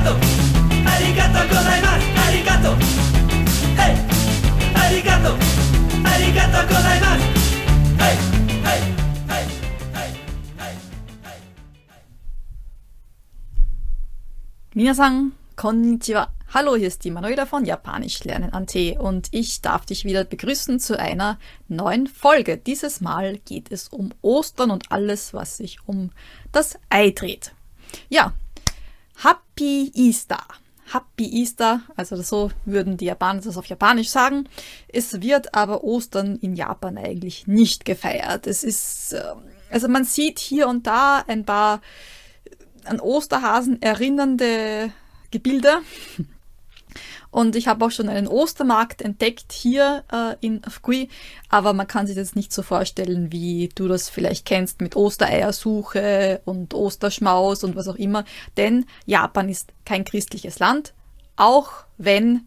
arigato, arigato gozaimasu, arigato. Hey, arigato, arigato gozaimasu. Hey, hey, hey, hey, hey, hey. Minasan, konnichiwa. Hallo, hier ist die Manuela von Japanisch lernen an T und ich darf dich wieder begrüßen zu einer neuen Folge. Dieses Mal geht es um Ostern und alles, was sich um das Ei dreht. Ja, Happy Easter. Happy Easter, also so würden die Japaner das auf Japanisch sagen. Es wird aber Ostern in Japan eigentlich nicht gefeiert. Es ist, also man sieht hier und da ein paar an Osterhasen erinnernde Gebilde. Und ich habe auch schon einen Ostermarkt entdeckt hier in Fukui, aber man kann sich das nicht so vorstellen, wie du das vielleicht kennst mit Ostereiersuche und Osterschmaus und was auch immer, denn Japan ist kein christliches Land, auch wenn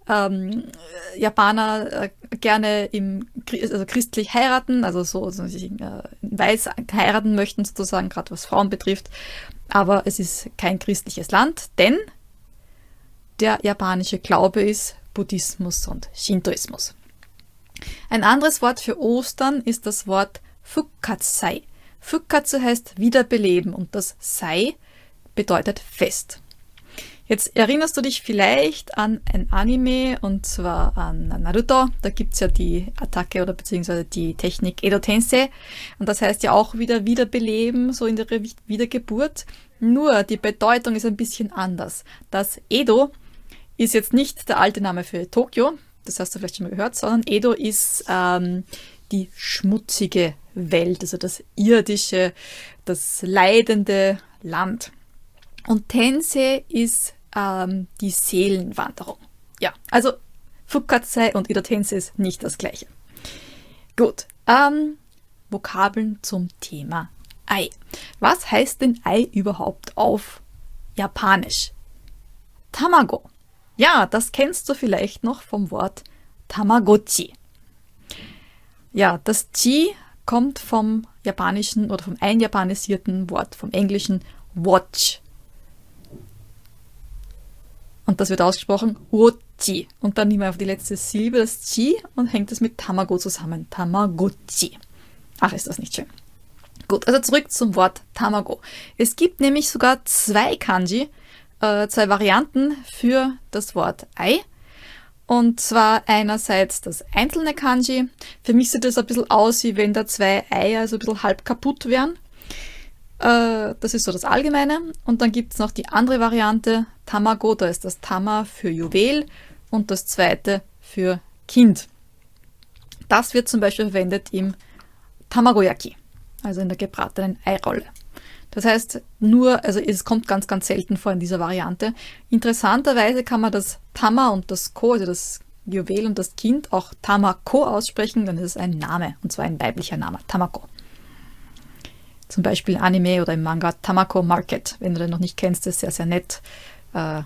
Japaner gerne also christlich heiraten, also so sich weiß heiraten möchten sozusagen, gerade was Frauen betrifft, aber es ist kein christliches Land, denn der japanische Glaube ist Buddhismus und Shintoismus. Ein anderes Wort für Ostern ist das Wort Fukkatsei. Fukkatsu heißt wiederbeleben und das Sei bedeutet Fest. Jetzt erinnerst du dich vielleicht an ein Anime und zwar an Naruto. Da gibt es ja die Attacke oder beziehungsweise die Technik Edo Tensei und das heißt ja auch wieder wiederbeleben, so in der Wiedergeburt. Nur die Bedeutung ist ein bisschen anders. Das Edo ist jetzt nicht der alte Name für Tokio, das hast du vielleicht schon mal gehört, sondern Edo ist die schmutzige Welt, also das irdische, das leidende Land. Und Tensei ist die Seelenwanderung. Ja, also Fukkatsei und Edo Tensei ist nicht das gleiche. Gut, Vokabeln zum Thema Ei. Was heißt denn Ei überhaupt auf Japanisch? Tamago. Ja, das kennst du vielleicht noch vom Wort Tamagotchi. Ja, das Chi kommt vom japanischen oder vom einjapanisierten Wort, vom englischen Watch. Und das wird ausgesprochen Wochi. Und dann nehmen wir auf die letzte Silbe das Chi und hängt es mit Tamago zusammen. Tamagotchi. Ach, ist das nicht schön. Gut, also zurück zum Wort Tamago. Es gibt nämlich sogar zwei Kanji, zwei Varianten für das Wort Ei. Und zwar einerseits das einzelne Kanji. Für mich sieht das ein bisschen aus, wie wenn da zwei Eier so ein bisschen halb kaputt wären. Das ist so das Allgemeine. Und dann gibt es noch die andere Variante, Tamago, da ist das Tama für Juwel und das zweite für Kind. Das wird zum Beispiel verwendet im Tamagoyaki, also in der gebratenen Eirolle. Das heißt, also es kommt ganz, ganz selten vor in dieser Variante. Interessanterweise kann man das Tama und das Ko, also das Juwel und das Kind, auch Tamako aussprechen, dann ist es ein Name, und zwar ein weiblicher Name, Tamako. Zum Beispiel im Anime oder im Manga Tamako Market. Wenn du den noch nicht kennst, ist sehr, sehr nett. Ja.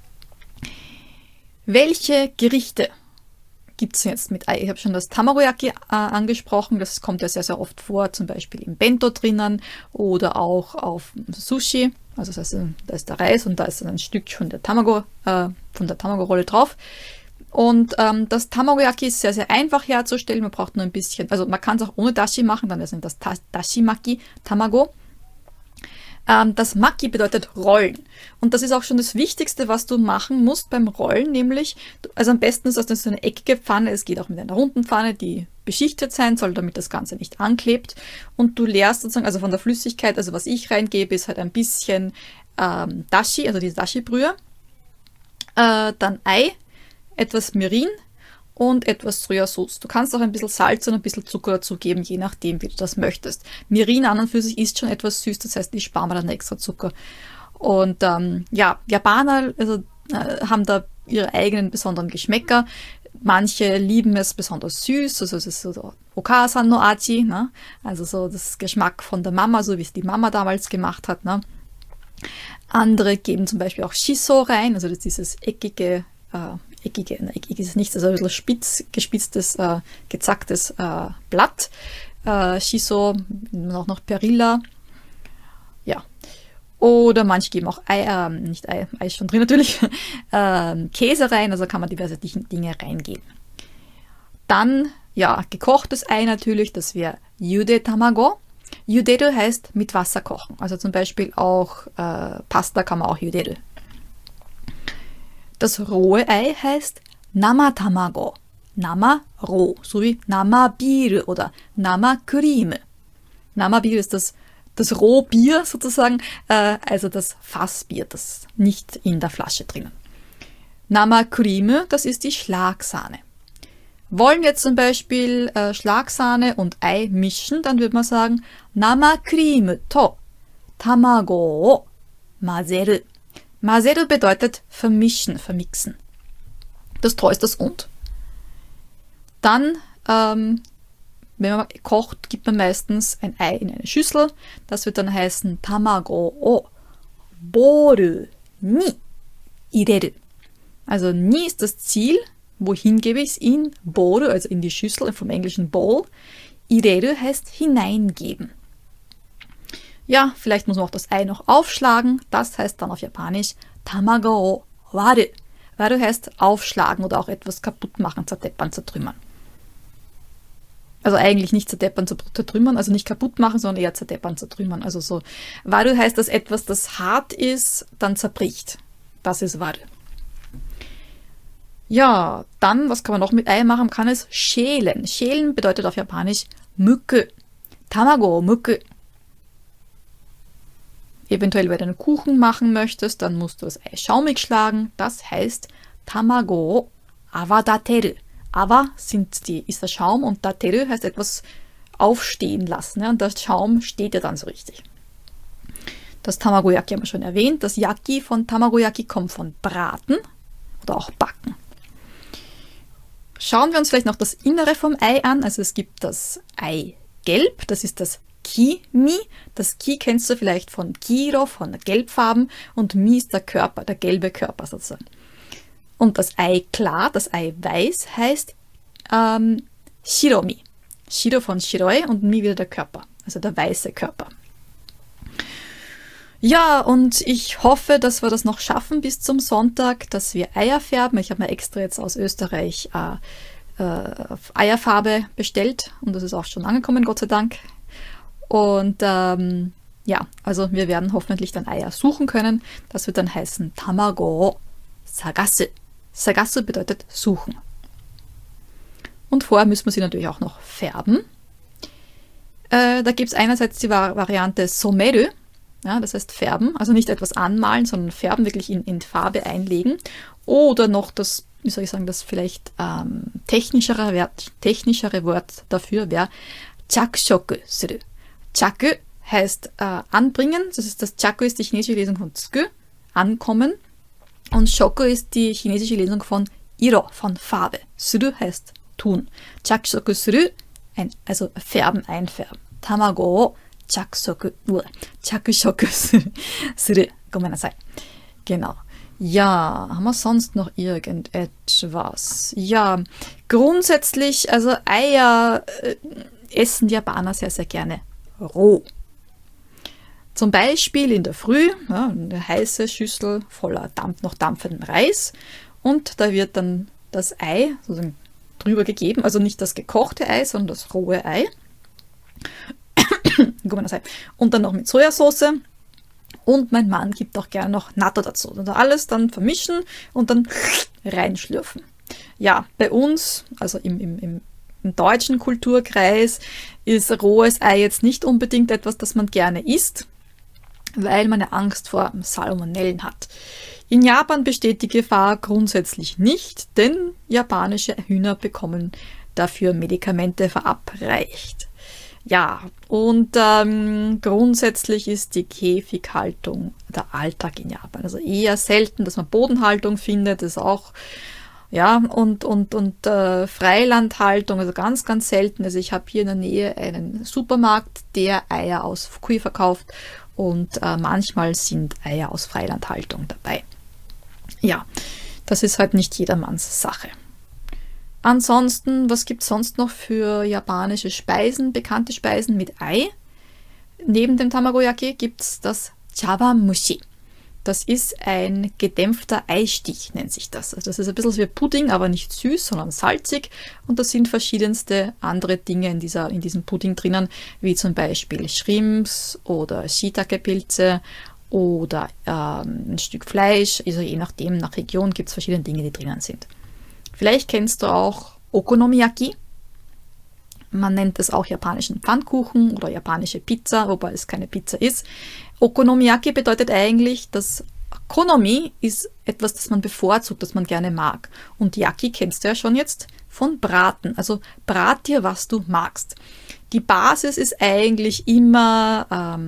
Welche Gerichte gibt es jetzt mit Ei? Ich habe schon das Tamagoyaki angesprochen, das kommt ja sehr, sehr oft vor, zum Beispiel im Bento drinnen oder auch auf Sushi. Also das heißt, da ist der Reis und da ist ein Stück von der Tamago-Rolle drauf. Und das Tamagoyaki ist sehr, sehr einfach herzustellen. Man braucht nur ein bisschen, also man kann es auch ohne Dashi machen, dann ist das Dashimaki Tamago. Das Maki bedeutet Rollen. Und das ist auch schon das Wichtigste, was du machen musst beim Rollen, nämlich, also am besten ist das so eine eckige Pfanne, es geht auch mit einer runden Pfanne, die beschichtet sein soll, damit das Ganze nicht anklebt. Und du leerst sozusagen, also von der Flüssigkeit, also was ich reingebe, ist halt ein bisschen Dashi, also diese Dashi-Brühe, dann Ei, etwas Mirin und etwas Sojasauce. Du kannst auch ein bisschen Salz und ein bisschen Zucker dazugeben, je nachdem, wie du das möchtest. Mirin an und für sich ist schon etwas süß, das heißt, ich spare mir dann extra Zucker. Und ja, Japaner haben da ihre eigenen besonderen Geschmäcker. Manche lieben es besonders süß, also es ist so Okasan no Achi, ne? Also so das Geschmack von der Mama, so wie es die Mama damals gemacht hat. Ne? Andere geben zum Beispiel auch Shiso rein, also das ist dieses eckig ist es nicht, also ein bisschen gespitztes, gezacktes Blatt. Shiso, auch noch Perilla. Ja. Oder manche geben auch Ei, nicht Ei, Ei ist schon drin natürlich, Käse rein, also kann man diverse Dinge reingeben. Dann, ja, gekochtes Ei natürlich, das wäre Yude Tamago. Yuderu heißt mit Wasser kochen, also zum Beispiel auch Pasta kann man auch yuderu. Das rohe Ei heißt Nama Tamago. Nama roh, sowie Nama Biru oder Nama Cream. Nama Biru ist das Rohbier sozusagen, also das Fassbier, das nicht in der Flasche drinnen. Nama Cream, das ist die Schlagsahne. Wollen wir jetzt zum Beispiel Schlagsahne und Ei mischen, dann würde man sagen Nama Cream to Tamago o mazeru. Mazeru bedeutet vermischen, vermixen. Das To ist das Und. Dann, wenn man kocht, gibt man meistens ein Ei in eine Schüssel. Das wird dann heißen Tamago o boru ni ireru. Also ni ist das Ziel. Wohin gebe ich es? In boru, also in die Schüssel, vom englischen bowl. Ireru heißt hineingeben. Ja, vielleicht muss man auch das Ei noch aufschlagen. Das heißt dann auf Japanisch Tamago o waru. Waru heißt aufschlagen oder auch etwas kaputt machen, zerdeppern, zertrümmern. Also eigentlich nicht zerdeppern, zertrümmern, also nicht kaputt machen, sondern eher zerdeppern, zertrümmern. Also so, Waru heißt, dass etwas, das hart ist, dann zerbricht. Das ist Waru. Ja, dann, was kann man noch mit Ei machen? Man kann es schälen. Schälen bedeutet auf Japanisch Muku. Tamago muku. Eventuell, wenn du einen Kuchen machen möchtest, dann musst du das Ei schaumig schlagen. Das heißt Tamago awadateru. Awa ist der Schaum und dateru heißt etwas aufstehen lassen. Ja, und der Schaum steht ja dann so richtig. Das Tamagoyaki haben wir schon erwähnt. Das Yaki von Tamagoyaki kommt von Braten oder auch Backen. Schauen wir uns vielleicht noch das Innere vom Ei an. Also es gibt das Eigelb, das ist das Ki-Mi. Das Ki kennst du vielleicht von Kiro, von Gelbfarben und Mi ist der Körper, der gelbe Körper sozusagen. Und das Ei klar, das Ei weiß, heißt Shiromi. Shiro von Shiroi und Mi wieder der Körper, also der weiße Körper. Ja, und ich hoffe, dass wir das noch schaffen bis zum Sonntag, dass wir Eier färben. Ich habe mir extra jetzt aus Österreich Eierfarbe bestellt und das ist auch schon angekommen, Gott sei Dank. Und ja, also wir werden hoffentlich dann Eier suchen können. Das wird dann heißen Tamago Sagasu. Sagasu bedeutet suchen. Und vorher müssen wir sie natürlich auch noch färben. Da gibt es einerseits die Variante Someru, ja, das heißt färben, also nicht etwas anmalen, sondern färben, wirklich in Farbe einlegen. Oder noch das, wie soll ich sagen, das vielleicht technischere Wort dafür wäre Chakushoku suru. Chaku heißt anbringen, das Chaku ist die chinesische Lesung von Tsuku, ankommen. Und Shoku ist die chinesische Lesung von Iro, von Farbe. Suru heißt tun. Chakushoku suru, also färben, einfärben. Tamago chakushoku suru. Gomenasai. Genau. Ja, haben wir sonst noch irgendetwas? Ja, grundsätzlich, also Eier essen Japaner sehr, sehr gerne roh. Zum Beispiel in der Früh, ja, eine heiße Schüssel voller noch dampfenden Reis und da wird dann das Ei sozusagen drüber gegeben, also nicht das gekochte Ei, sondern das rohe Ei. Und dann noch mit Sojasauce und mein Mann gibt auch gerne noch Natto dazu. Also alles dann vermischen und dann reinschlürfen. Ja, bei uns, also im deutschen Kulturkreis, ist rohes Ei jetzt nicht unbedingt etwas, das man gerne isst, weil man eine Angst vor Salmonellen hat. In Japan besteht die Gefahr grundsätzlich nicht, denn japanische Hühner bekommen dafür Medikamente verabreicht. Ja, und grundsätzlich ist die Käfighaltung der Alltag in Japan. Also eher selten, dass man Bodenhaltung findet, ist auch, ja, und Freilandhaltung, also ganz, ganz selten. Also ich habe hier in der Nähe einen Supermarkt, der Eier aus Fukui verkauft und manchmal sind Eier aus Freilandhaltung dabei. Ja, das ist halt nicht jedermanns Sache. Ansonsten, was gibt es sonst noch für japanische Speisen, bekannte Speisen mit Ei? Neben dem Tamagoyaki gibt es das Chawanmushi. Das ist ein gedämpfter Eistich, nennt sich das. Also das ist ein bisschen wie Pudding, aber nicht süß, sondern salzig. Und da sind verschiedenste andere Dinge in diesem Pudding drinnen, wie zum Beispiel Shrimps oder Shiitake-Pilze oder ein Stück Fleisch. Also je nachdem, nach Region gibt es verschiedene Dinge, die drinnen sind. Vielleicht kennst du auch Okonomiyaki. Man nennt es auch japanischen Pfannkuchen oder japanische Pizza, wobei es keine Pizza ist. Okonomiyaki bedeutet eigentlich, dass Konomi ist etwas, das man bevorzugt, das man gerne mag. Und Yaki kennst du ja schon jetzt von Braten. Also brat dir, was du magst. Die Basis ist eigentlich immer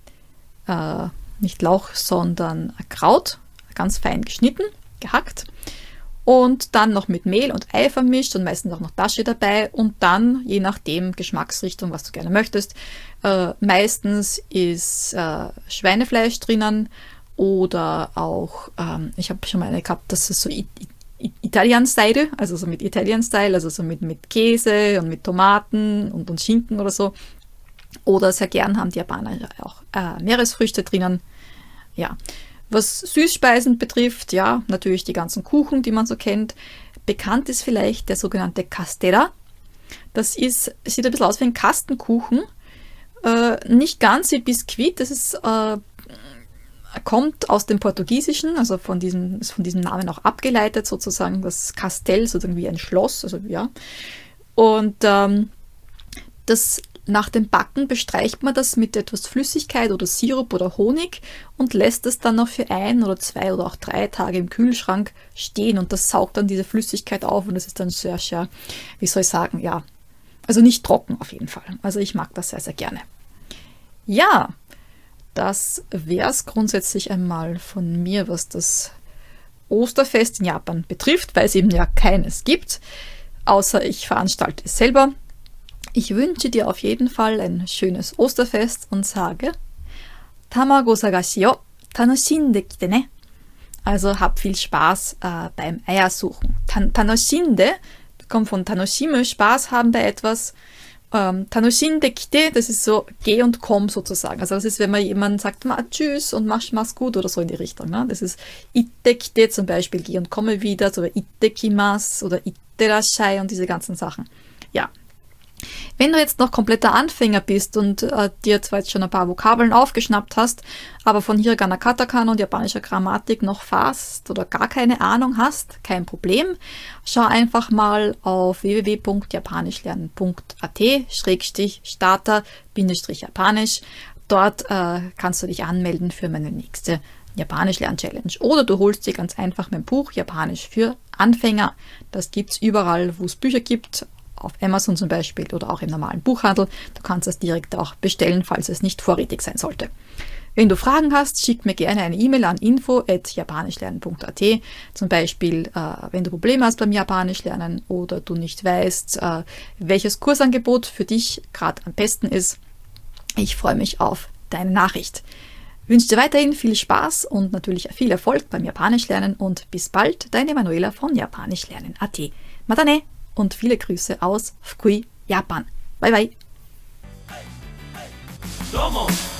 nicht Lauch, sondern Kraut, ganz fein geschnitten, gehackt. Und dann noch mit Mehl und Ei vermischt und meistens auch noch Dashi dabei und dann, je nachdem, Geschmacksrichtung, was du gerne möchtest, meistens ist Schweinefleisch drinnen oder auch, ich habe schon mal eine gehabt, das ist so Italian-Style, also so mit Italian-Style, also so mit Käse und mit Tomaten und Schinken oder so. Oder sehr gern haben die Japaner auch Meeresfrüchte drinnen. Ja. Was Süßspeisen betrifft, ja, natürlich die ganzen Kuchen, die man so kennt. Bekannt ist vielleicht der sogenannte Castella. Das sieht ein bisschen aus wie ein Kastenkuchen. Nicht ganz wie Biskuit, das kommt aus dem Portugiesischen, also ist von diesem Namen auch abgeleitet, sozusagen das Castell, sozusagen wie ein Schloss, also ja. Und nach dem Backen bestreicht man das mit etwas Flüssigkeit oder Sirup oder Honig und lässt es dann noch für 1 oder 2 oder auch 3 Tage im Kühlschrank stehen und das saugt dann diese Flüssigkeit auf und es ist dann sehr, sehr, wie soll ich sagen, ja, also nicht trocken auf jeden Fall. Also ich mag das sehr, sehr gerne. Ja, das wäre es grundsätzlich einmal von mir, was das Osterfest in Japan betrifft, weil es eben ja keines gibt, außer ich veranstalte es selber. Ich wünsche dir auf jeden Fall ein schönes Osterfest und sage Tamago Sagashi o tanoshinde kite ne. Also hab viel Spaß beim Eiersuchen. Tanoshinde kommt von Tanoshimu, Spaß haben bei etwas. Tanoshinde kite, das ist so geh und komm sozusagen. Also das ist, wenn man jemandem sagt, tschüss und mach's gut oder so in die Richtung. Ne? Das ist itte kite zum Beispiel, geh und komme wieder, oder itte kimasu oder itte rashai und diese ganzen Sachen. Ja. Wenn du jetzt noch kompletter Anfänger bist und dir zwar jetzt schon ein paar Vokabeln aufgeschnappt hast, aber von Hiragana, Katakana und japanischer Grammatik noch fast oder gar keine Ahnung hast, kein Problem. Schau einfach mal auf www.japanischlernen.at/starter-japanisch. Dort kannst du dich anmelden für meine nächste Japanisch-Lern-Challenge. Oder du holst dir ganz einfach mein Buch Japanisch für Anfänger. Das gibt es überall, wo es Bücher gibt. Auf Amazon zum Beispiel oder auch im normalen Buchhandel. Du kannst das direkt auch bestellen, falls es nicht vorrätig sein sollte. Wenn du Fragen hast, schick mir gerne eine E-Mail an info@japanischlernen.at. Zum Beispiel, wenn du Probleme hast beim Japanisch lernen oder du nicht weißt, welches Kursangebot für dich gerade am besten ist. Ich freue mich auf deine Nachricht. Ich wünsche dir weiterhin viel Spaß und natürlich viel Erfolg beim Japanisch lernen und bis bald, deine Manuela von japanischlernen.at. Matane! Und viele Grüße aus Fukui, Japan. Bye bye.